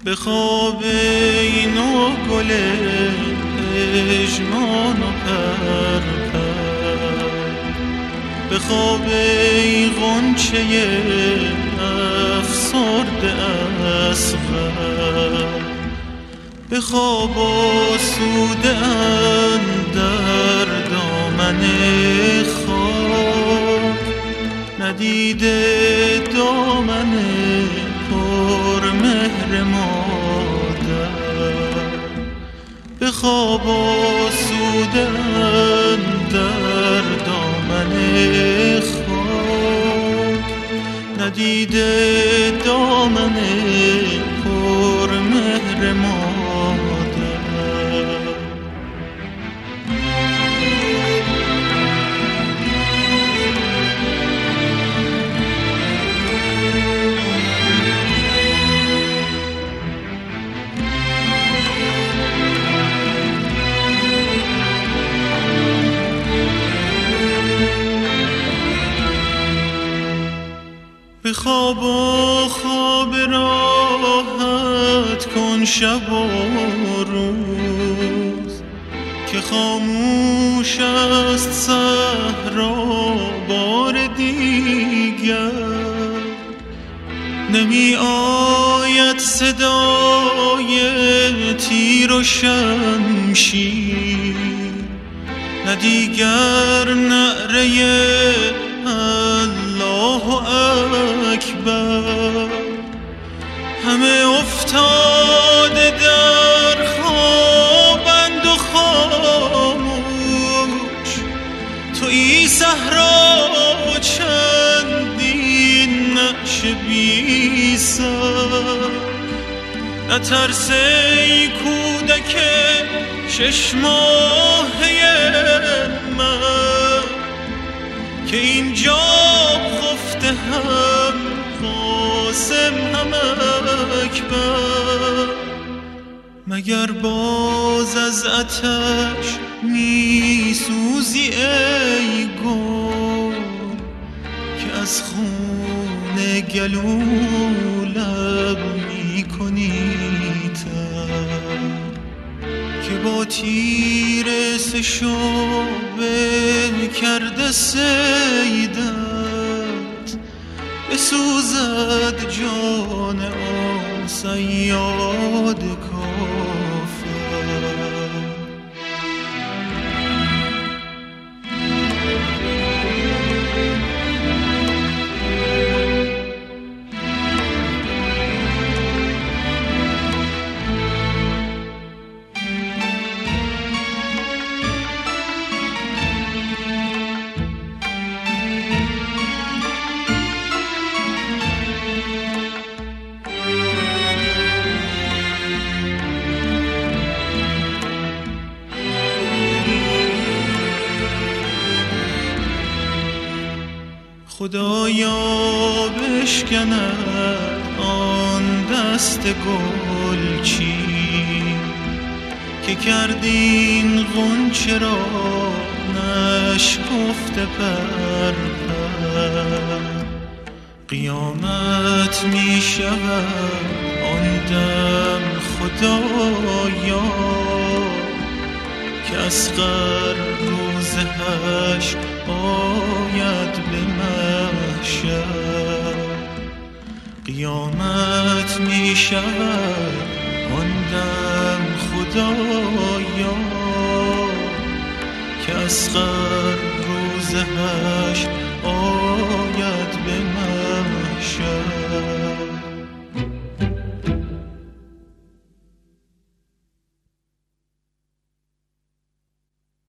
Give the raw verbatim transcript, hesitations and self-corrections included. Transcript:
به خواب این و گل پژمان و پرپر، به خواب ای غنچه افسرده اصغر، به خواب آسوده اندر دامن خاک، ندیده دامن پر مهر مادر، به خواب آسوده اندر دامن خاک، ندیده دامن پر مهر مادر. به خواب و خواب راحت کن شب و روز، که خاموش است صحرا بار دیگر، نمی آید صدای تیر و شمشیر، نه دیگر نعره الله اکبر، همه افتاده در خوابند و خاموش، تویی صحرا چندین نعش بی سر، نترس ای کودک شش ماهه من، که اینجا خفته هم قاسم هم اکبر، مگر باز از آتش می سوزی ای گل، که از خون گلو لب می کنی تر، که با تیر سه شعبه کرده صیدت، بسوزد جان آن صیاد کافر. خدایا بشکند آن دست گلچین، که کردین غنچه را نشکفته پر پر، قیامت می شود آن دم خدایا، که اصغر روز حشر آید به محشر، قیامت می شود آن دم خدایا، که اصغر روز حشر آید به محشر.